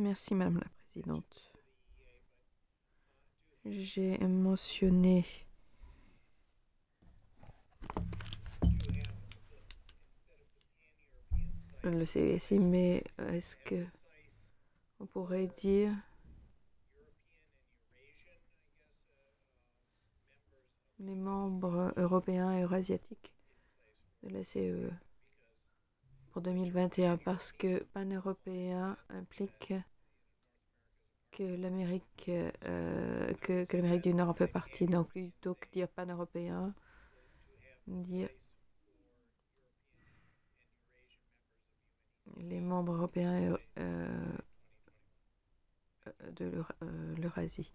Merci, Madame la Présidente. J'ai mentionné le CSI, mais est-ce que on pourrait dire les membres européens et eurasiatiques de la CEE pour 2021 parce que pan-européen implique que que l'Amérique du Nord en fait partie. Donc plutôt que dire pan-européen, dire les membres européens de l'Eurasie.